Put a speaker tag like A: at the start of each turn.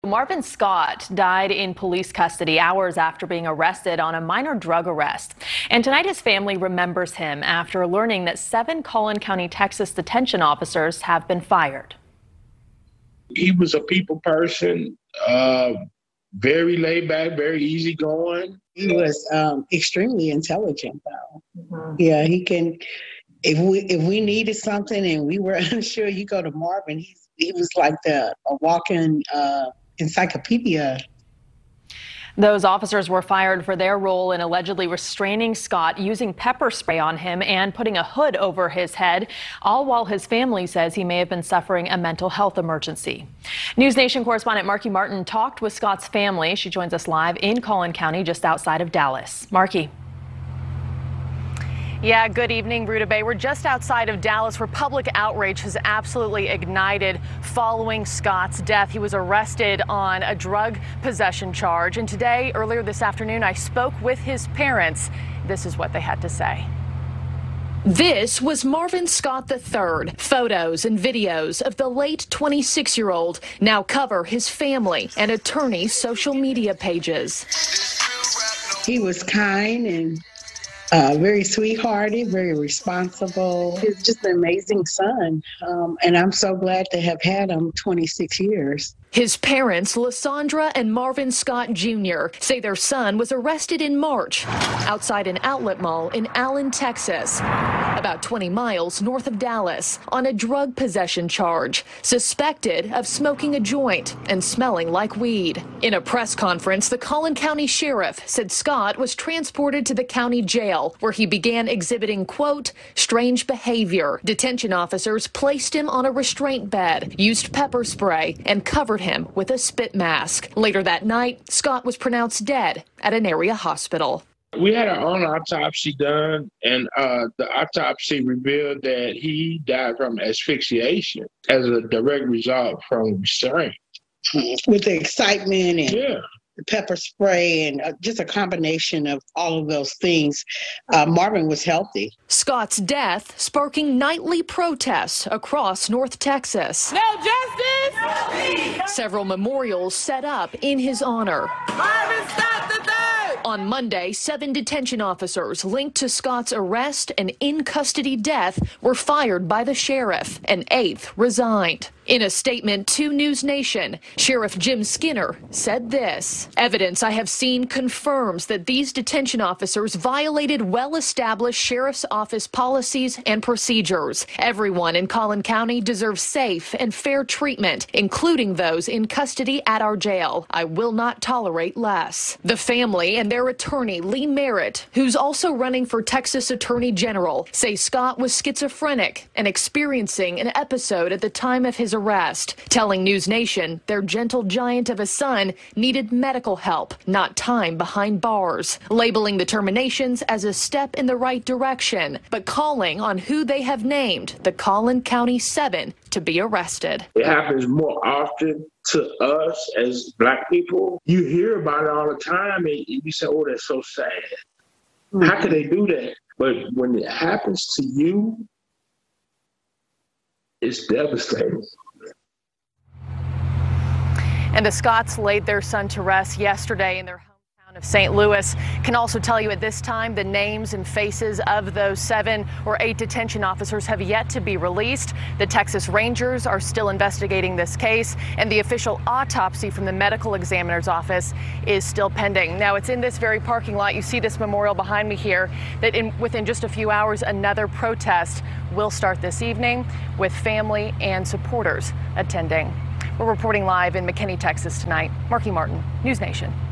A: Marvin Scott died in police custody hours after being arrested on a minor drug arrest. And tonight his family remembers him after learning that 7 Collin County, Texas detention officers have been fired.
B: He was a people person, very laid back, very easygoing.
C: He was extremely intelligent, though. Mm-hmm. Yeah, he can. If we needed something and we were unsure, you go to Marvin. He was like a walking encyclopedia.
A: Those officers were fired for their role in allegedly restraining Scott, using pepper spray on him and putting a hood over his head, all while his family says he may have been suffering a mental health emergency. News Nation correspondent Marky Martin talked with Scott's family. She joins us live in Collin County, just outside of Dallas. Marky.
D: Yeah, good evening, Ruta Bay. We're just outside of Dallas, where public outrage has absolutely ignited following Scott's death. He was arrested on a drug possession charge. And today, earlier this afternoon, I spoke with his parents. This is what they had to say.
E: This was Marvin Scott III. Photos and videos of the late 26-year-old now cover his family and attorney's social media pages.
C: He was kind and very sweethearted, very responsible. He's just an amazing son, and I'm so glad to have had him 26 years.
E: His parents, Lysandra and Marvin Scott Jr., say their son was arrested in March outside an outlet mall in Allen, Texas, about 20 miles north of Dallas, on a drug possession charge, suspected of smoking a joint and smelling like weed. In a press conference, the Collin County Sheriff said Scott was transported to the county jail, where he began exhibiting, quote, strange behavior. Detention officers placed him on a restraint bed, used pepper spray, and covered him with a spit mask. Later that night, Scott was pronounced dead at an area hospital.
B: We had our own autopsy done, and the autopsy revealed that he died from asphyxiation as a direct result from restraint.
C: With the excitement and the pepper spray and just a combination of all of those things, Marvin was healthy.
E: Scott's death sparking nightly protests across North Texas.
D: No justice! No peace!
E: Several memorials set up in his honor.
D: Marvin Scott III!
E: On Monday, 7 detention officers linked to Scott's arrest and in-custody death were fired by the sheriff. An 8th resigned. In a statement to News Nation, Sheriff Jim Skinner said this: evidence I have seen confirms that these detention officers violated well-established sheriff's office policies and procedures. Everyone in Collin County deserves safe and fair treatment, including those in custody at our jail. I will not tolerate less. The family and their attorney, Lee Merritt, who's also running for Texas Attorney General, say Scott was schizophrenic and experiencing an episode at the time of his arrest, telling News Nation their gentle giant of a son needed medical help, not time behind bars, labeling the terminations as a step in the right direction, but calling on who they have named the Collin County 7 to be arrested.
B: It happens more often to us as Black people. You hear about it all the time, and you say, oh, that's so sad. How could they do that? But when it happens to you, it's devastating.
D: And the Scotts laid their son to rest yesterday in their hometown of St. Louis. Can also tell you at this time the names and faces of those 7 or 8 detention officers have yet to be released. The Texas Rangers are still investigating this case, and the official autopsy from the medical examiner's office is still pending. Now, it's in this very parking lot. You see this memorial behind me here, that within just a few hours, another protest will start this evening with family and supporters attending. We're reporting live in McKinney, Texas tonight. Marky Martin, News Nation.